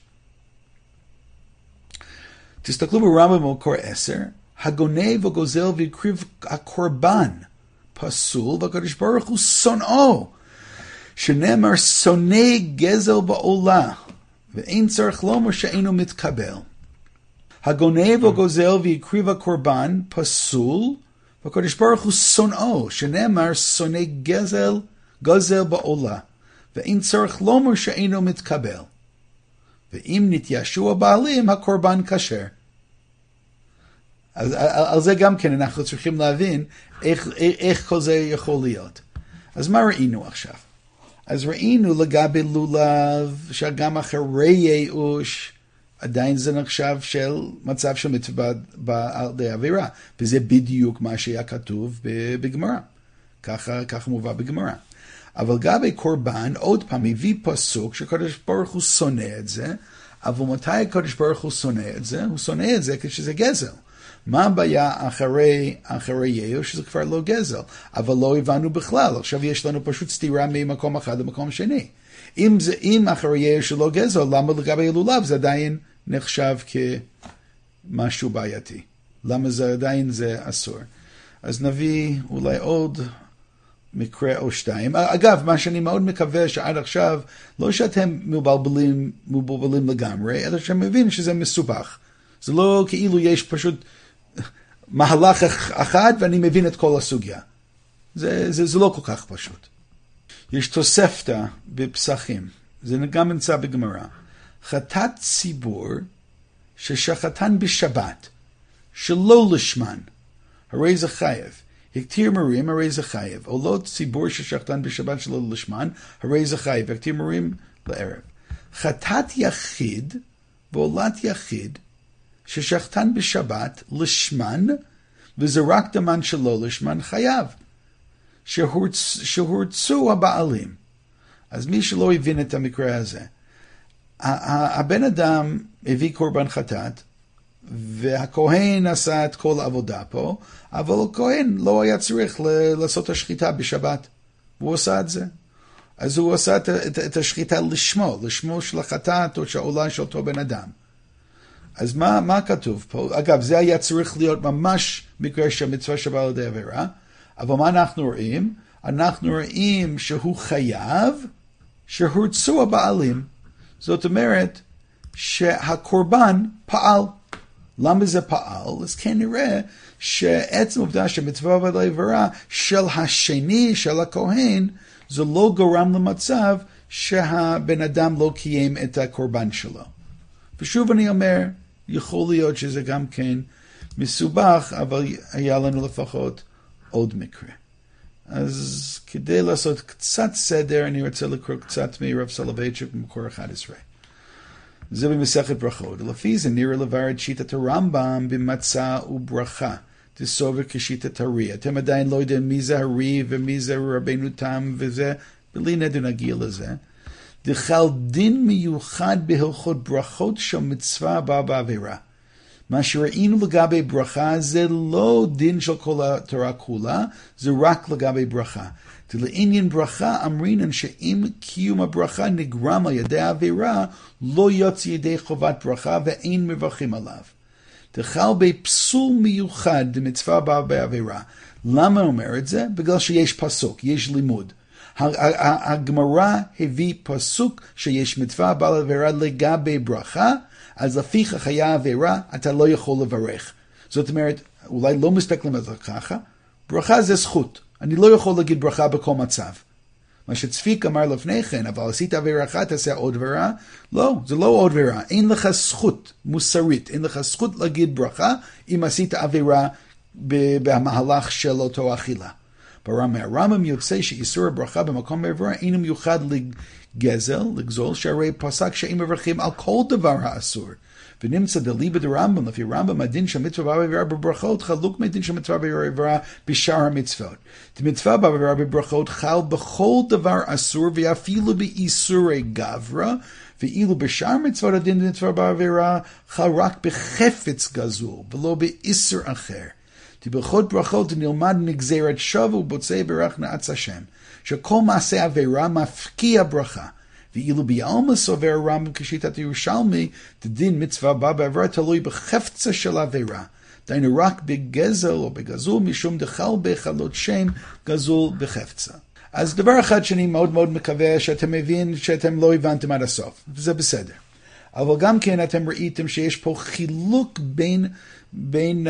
תסתכלו ברמב"ם במקור 10, הגונב וגוזל והקריב הקורבן פסול, והקדוש ברוך הוא שונאו, שנאמר שונא גזל בעולה, ואין צריך לומר שאינו מתקבל. הגונב וגוזל והקריב הקורבן פסול, והקדוש ברוך הוא שונאו, שנאמר שונא גזל בעולה, ואין צריך לומר שאינו מתקבל. ואם נתיישו הבעלים, הקורבן כשר. אז על זה גם כן אנחנו צריכים להבין איך כל זה יכול להיות. אז מה ראינו עכשיו? אז ראינו לגבי לולב, שגם אחרי ייאוש, עדיין זה נחשב של מצב של מצווה על ידי עבירה. וזה בדיוק מה שהיה כתוב בגמרא. ככה מובא בגמרא. אבל גבי קורבן, עוד פעם, הביא פסוק שקדוש ברוך הוא שונא את זה, אבל מתי הקדוש ברוך הוא שונא את זה? הוא שונא את זה כשזה גזל. מה הבעיה אחרי ייאוש? שזה כבר לא גזל. אבל לא הבנו בכלל. עכשיו יש לנו פשוט סתירה ממקום אחד למקום שני. אם אחרי ייאוש שלא גזל, למה לגבי לולב זה עדיין נחשב כמשהו בעייתי? למה זה עדיין זה אסור? אז נביא אולי עוד מקרה או 2. אגב, מה שאני מאוד מקווה שעד עכשיו, לא שאתם מבולבלים לגמרי, אלא שאתם מבינים שזה מסובך. זה לא כאילו יש פשוט מהלך אחד ואני מבין את כל הסוגיה. זה לא כל כך פשוט. יש תוספתא בפסחים, זה גם נמצא בגמרא. חטאת ציבור ששחטן בשבת, שלא לשמן, הרי זה חייב. הקטיר מרים, הרי זה חייב. או לא ציבור ששחטן בשבת שלא לשמן, הרי זה חייב. הקטיר מרים לערב. חטאת יחיד ועולת יחיד ששחטן בשבת לשמן, וזה רק דמן שלא לשמן חייב. שהורצו הבעלים. אז מי שלא הבין את המקרה הזה, הבן אדם הביא קורבן חטאת, והכהן עשה את כל העבודה פה, אבל הכהן לא היה צריך לעשות השחיטה בשבת, והוא עשה את זה. אז הוא עושה את השחיטה לשמו של החטאת או שעולה של אותו בן אדם. אז מה כתוב פה? אגב, זה היה צריך להיות ממש מקרה של מצווה שבאה על ידי עבירה, אבל מה אנחנו רואים? אנחנו רואים שהוא חייב שהורצו הבעלים. זאת אומרת שהקורבן פעל. למה זה פעל? אז כנראה שעצם העובדה שמצווה ועל עבירה של השני, של הכהן, זה לא גורם למצב שהבן אדם לא קיים את הקורבן שלו. ושוב אני אומר, יכול להיות שזה גם כן מסובך, אבל היה לנו לפחות עוד מקרה. אז כדי לעשות קצת סדר, אני רוצה לקרוא קצת מרב סולובייצ'יק במקור 11. זה במסכת ברכות. לפי זה נראה לבר את שיטת הרמב"ם במצה וברכה. תסובר כשיטת הרי. אתם עדיין לא יודעים מי זה הרי ומי זה רבנו תם וזה, בלי נדר נגיע לזה. דחל דין מיוחד בהלכות ברכות של מצווה הבאה בעבירה. מה שראינו לגבי ברכה זה לא דין של כל התורה כולה, זה רק לגבי ברכה. לעניין ברכה אמרינן שאם קיום הברכה נגרם על ידי העבירה, לא יוצא ידי חובת ברכה ואין מברכים עליו. תחל בפסול מיוחד דמצווה הבאה בעבירה. למה אומר את זה? בגלל שיש פסוק, יש לימוד. הגמרא הביא פסוק שיש מצווה הבאה לעבירה לגבי ברכה, אז לפיכך היה עבירה, אתה לא יכול לברך. זאת אומרת, אולי לא מסתכלים על זה ככה, ברכה זה זכות. אני לא יכול להגיד ברכה בכל מצב. מה שצפיק אמר לפני כן, אבל עשית עבירה אחת, תעשה עוד עבירה. לא, זה לא עוד עבירה. אין לך זכות מוסרית, אין לך זכות להגיד ברכה, אם עשית עבירה במהלך של אותו אכילה. מהרמב"ם יוצא שאיסור הברכה במקום בעבירה אינו מיוחד לגזול, שהרי פסק שאין מברכים על כל דבר האסור. ונמצא דליבא דרמב"ם, לפי רמב"ם, הדין של מצווה בעבירה בברכות חלוק מהדין של מצווה בעבירה בשאר המצוות. מצווה בעבירה בברכות חל בכל דבר אסור, ואפילו באיסורי גברא, ואילו בשאר מצוות הדין מצווה בעבירה חל רק בחפץ גזול, ולא באיסור אחר. בהלכות ברכות נלמד נגזרת שווה ובוצע ברך נעץ השם, שכל מעשה עבירה מפקיע ברכה. ואילו בעלמא סובר הרמב"ם כשיטת ירושלמי, דין מצווה בא בעבירה תלוי בחפצה של עבירה. דהיינו רק בגזל או בגזול, משום דחל בחלות שם גזול בחפצה. אז דבר אחד שאני מאוד מאוד מקווה שאתם מבין שאתם לא הבנתם עד הסוף, וזה בסדר. אבל גם כן אתם ראיתם שיש פה חילוק בין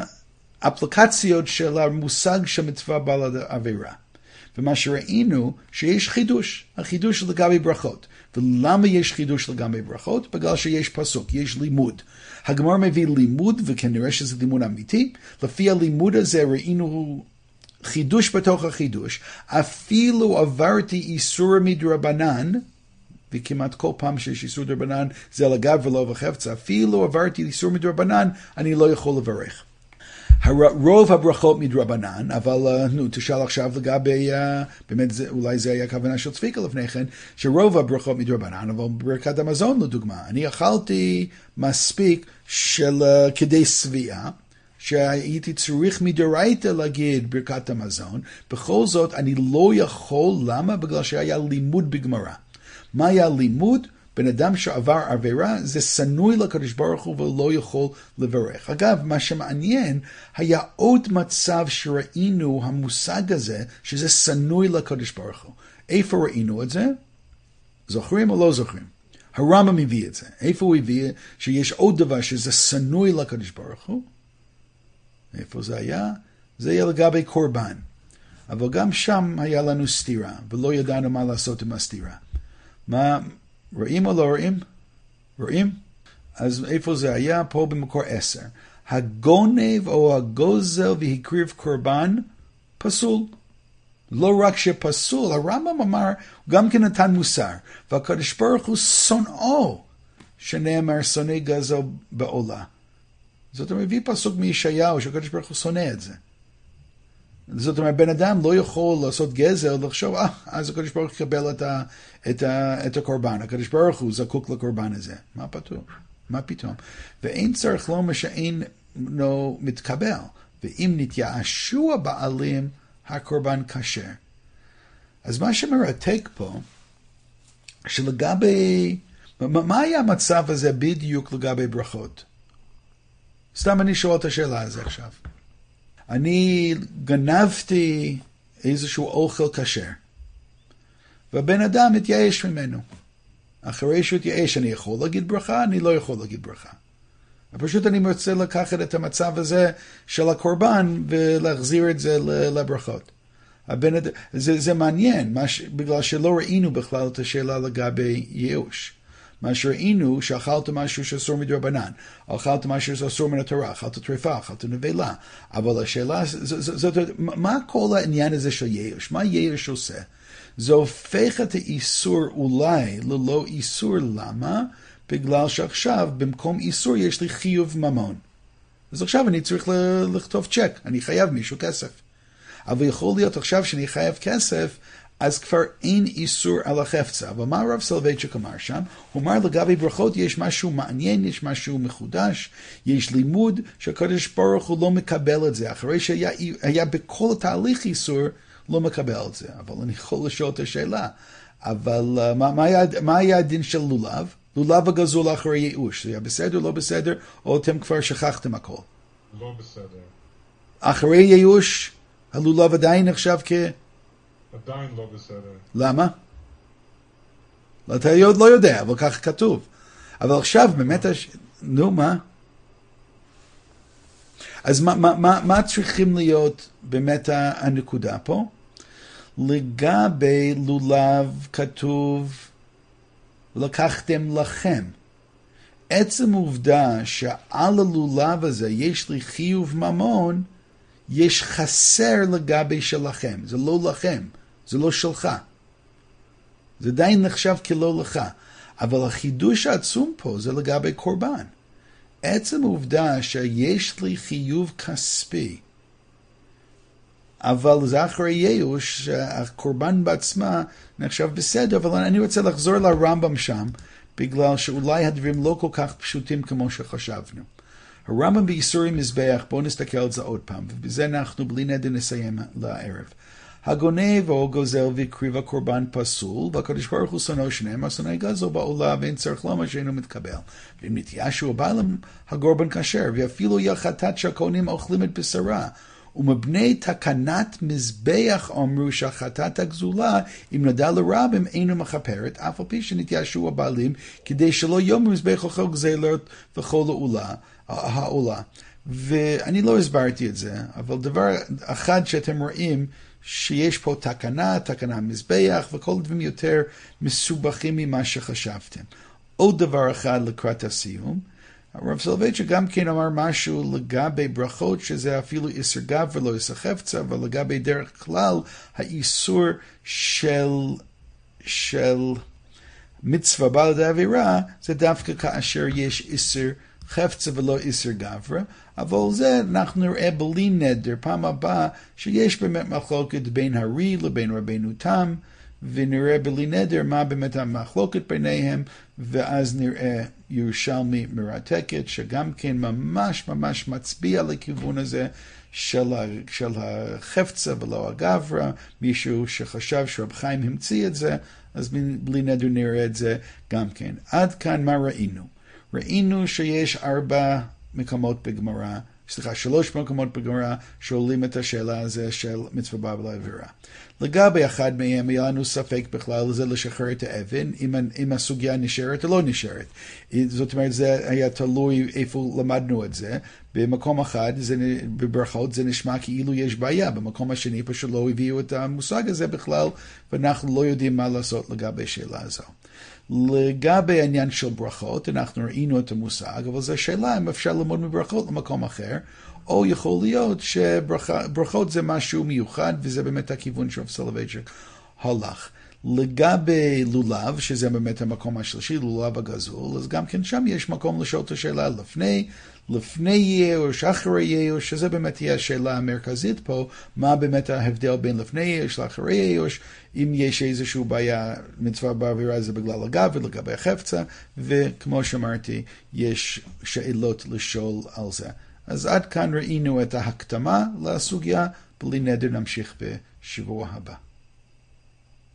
אפליקציות של המושג של מצווה בעל עבירה. ומה שראינו שיש חידוש, החידוש לגבי ברכות. ולמה יש חידוש לגבי ברכות? בגלל שיש פסוק, יש לימוד. הגמרא מביא לימוד, וכנראה שזה לימוד אמיתי. לפי הלימוד הזה ראינו חידוש בתוך החידוש. אפילו עברתי איסור מדרבנן, וכמעט כל פעם שיש איסור מדרבנן זה לגב ולא בחפצה. אפילו עברתי איסור מדרבנן, אני לא יכול לברך. רוב הברכות מדרבנן, אבל תשאל עכשיו לגבי, באמת אולי זה היה הכוונה של צפיקה לפני כן, שרוב הברכות מדרבנן, אבל ברכת המזון לדוגמה, אני אכלתי מספיק של כדי שביעה, שהייתי צריך מדרייתא להגיד ברכת המזון, בכל זאת אני לא יכול, למה? בגלל שהיה לימוד בגמרא. מה היה לימוד? בן אדם שעבר עבירה זה סנוי לקדוש ברוך הוא ולא יכול לברך. אגב, מה שמעניין היה עוד מצב שראינו המושג הזה שזה סנוי לקדוש ברוך הוא. איפה ראינו את זה? זוכרים או לא זוכרים? הרמב"ם מביא את זה. איפה הוא הביא שיש עוד דבר שזה סנוי לקדוש ברוך הוא? איפה זה היה? זה היה לגבי קורבן. אבל גם שם היה לנו סתירה ולא ידענו מה לעשות עם הסתירה. רואים או לא רואים? רואים? אז איפה זה היה? פה במקור 10. הגונב או הגוזל והקריב קורבן, פסול. לא רק שפסול, הרמב"ם אמר, גם כן נתן מוסר. והקדוש ברוך הוא שונאו, שנאמר שונא גזל בעולה. זאת אומרת, מביא פסוק מישעיהו, שהקדוש ברוך הוא שונא את זה. זאת אומרת, בן אדם לא יכול לעשות גזל, לחשוב, אז הקדוש ברוך הוא יקבל את הקורבן. הקדוש ברוך הוא זקוק לקורבן הזה. מה פתאום? ואין צריך לומר שאין מתקבל. ואם נתייאשו הבעלים, הקורבן כשר. אז מה שמרתק פה, שלגבי, מה היה המצב הזה בדיוק לגבי ברכות? סתם אני שואל את השאלה הזו עכשיו. אני גנבתי איזשהו אוכל כשר, והבן אדם מתייאש ממנו. אחרי שהוא התייאש, אני יכול להגיד ברכה? אני לא יכול להגיד ברכה. פשוט אני רוצה לקחת את המצב הזה של הקורבן ולהחזיר את זה לברכות. זה מעניין, בגלל שלא ראינו בכלל את השאלה לגבי ייאוש. מה שראינו, שאכלת משהו שאסור מדרבנן, אכלת משהו שאסור מן התורה, אכלת טרפה, אכלת נבלה. אבל השאלה, מה כל העניין הזה של ייאוש? מה ייאוש עושה? זה הופך את האיסור אולי ללא איסור. למה? בגלל שעכשיו במקום איסור יש לי חיוב ממון. אז עכשיו אני צריך לכתוב צ'ק, אני חייב מישהו כסף. אבל יכול להיות עכשיו שאני חייב כסף, אז כבר אין איסור על החפצה. אבל מה הרב סולובייצ'יק אמר שם? הוא אמר לגבי ברכות יש משהו מעניין, יש משהו מחודש, יש לימוד שהקדוש ברוך הוא לא מקבל את זה. אחרי שהיה בכל התהליך איסור, לא מקבל את זה. אבל אני יכול לשאול את השאלה. אבל מה היה הדין של לולב? לולב הגזול אחרי ייאוש. זה היה בסדר, לא בסדר, או אתם כבר שכחתם הכל? לא בסדר. אחרי ייאוש, הלולב עדיין נחשב עדיין לא בסדר. למה? אתה עוד לא יודע, אבל כך כתוב. אבל עכשיו באמת, נו מה? אז מה צריכים להיות באמת הנקודה פה? לגבי לולב כתוב, לקחתם לכם. עצם עובדה שעל הלולב הזה יש לי חיוב ממון, יש חסר לגבי שלכם. זה לא לכם, זה לא שלך. זה עדיין נחשב כלא לך. אבל החידוש העצום פה זה לגבי קורבן. עצם העובדה שיש לי חיוב כספי, אבל זה אחרי ייאוש, שהקורבן בעצמה נחשב בסדר, אבל אני רוצה לחזור לרמב"ם שם, בגלל שאולי הדברים לא כל כך פשוטים כמו שחשבנו. הרמב"ם באיסורי מזבח, בואו נסתכל על זה עוד פעם, ובזה אנחנו בלי נדר נסיים לערב. הגונב או גוזל והקריב הקורבן פסול, והקדוש ברוך הוא שונא שנאמר, שונא גזל בעולה, ואין צריך לומר שאינו מתקבל. ואם נתייאשו הבעלם, הגורבן כשר, ואפילו חטאת שהכהנים אוכלים את בשרה. ומבני תקנת מזבח אמרו שהחטאת הגזולה, אם נודע לרבים אינו מכפרת, אף על פי שנתייאשו הבעלים, כדי שלא יאמרו מזבח אוכל גזלות וכל העולה. ואני לא הסברתי את זה, אבל דבר אחד שאתם רואים, שיש פה תקנה מזבח, וכל דברים יותר מסובכים ממה שחשבתם. עוד דבר אחד לקראת הסיום, הרב סולובייצ'יק גם כן אמר משהו לגבי ברכות, שזה אפילו איסור גב ולא איסור חפצה, אבל לגבי דרך כלל, האיסור של מצווה בעד העבירה, זה דווקא כאשר יש איסור חפצה ולא איסור גברה, אבל זה אנחנו נראה בלי נדר פעם הבאה שיש באמת מחלוקת בין הרי לבין רבנו תם, ונראה בלי נדר מה באמת המחלוקת ביניהם, ואז נראה ירושלמי מרתקת שגם כן ממש ממש מצביע לכיוון הזה של החפצה ולא הגברה, מישהו שחשב שרב חיים המציא את זה, אז בלי נדר נראה את זה גם כן. עד כאן מה ראינו? ראינו שיש 3 מקומות בגמרא שעולים את השאלה הזה של מצווה בעל העבירה. לגבי אחד מהם היה לנו ספק בכלל זה לשחרר את האבן, אם הסוגיה נשארת או לא נשארת. זאת אומרת, זה היה תלוי איפה למדנו את זה. במקום אחד, בברכות, זה נשמע כאילו יש בעיה. במקום השני פשוט לא הביאו את המושג הזה בכלל, ואנחנו לא יודעים מה לעשות לגבי שאלה הזו. לגבי העניין של ברכות, אנחנו ראינו את המושג, אבל זו שאלה אם אפשר ללמוד מברכות למקום אחר, או יכול להיות שברכות זה משהו מיוחד, וזה באמת הכיוון של סולובייצ'יק הלך. לגבי לולב, שזה באמת המקום השלישי, לולב הגזול, אז גם כן שם יש מקום לשאול את השאלה לפני ייאוש, אחרי ייאוש, שזה באמת תהיה השאלה המרכזית פה, מה באמת ההבדל בין לפני ייאוש לאחרי ייאוש, אם יש איזושהי בעיה, מצווה בעבירה זה בגלל הגב ולגבי החפצה, וכמו שאמרתי, יש שאלות לשאול על זה. אז עד כאן ראינו את ההקדמה לסוגיה, בלי נדר נמשיך בשבוע הבא.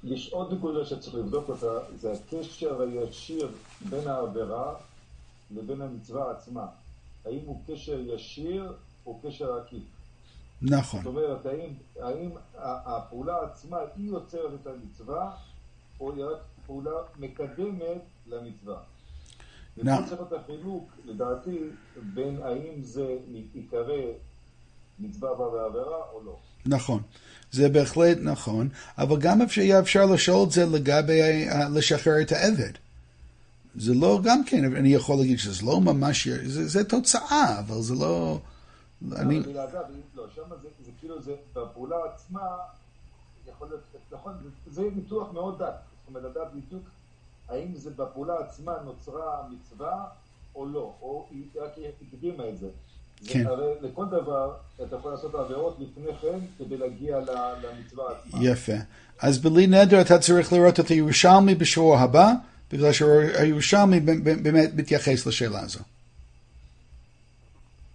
יש עוד נקודה שצריך לבדוק אותה, זה הקשר הישיר בין העבירה לבין המצווה עצמה. האם הוא קשר ישיר או קשר עקיף? נכון. זאת אומרת, האם הפעולה עצמה היא יוצרת את המצווה, או היא רק פעולה מקדמת למצווה? ופה צריך את החילוק, לדעתי, בין האם זה יקרא מצווה בעבירה או לא. נכון, זה בהחלט נכון, אבל גם אפשר לשאול את זה לגבי לשחרר את העבד. זה לא גם כן, אני יכול להגיד שזה לא ממש, זה תוצאה, אבל זה לא... אבל בלעדיו, לא, שם זה כאילו, זה בפעולה עצמה, יכול להיות, נכון, זה ניתוח מאוד דק, זאת אומרת, לדעת בדיוק האם זה בפעולה עצמה נוצרה מצווה או לא, או היא רק הקדימה את זה. כן. הרי לכל דבר אתה יכול לעשות עבירות לפני כן כדי להגיע למצווה עצמה. יפה. אז בלי נדר אתה צריך לראות את הירושלמי בשבוע הבא, בגלל שהירושלמי באמת מתייחס לשאלה הזו.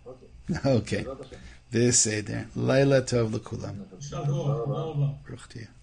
אוקיי. בסדר. לילה טוב לכולם. שלום, תודה רבה. ברוך תהיה.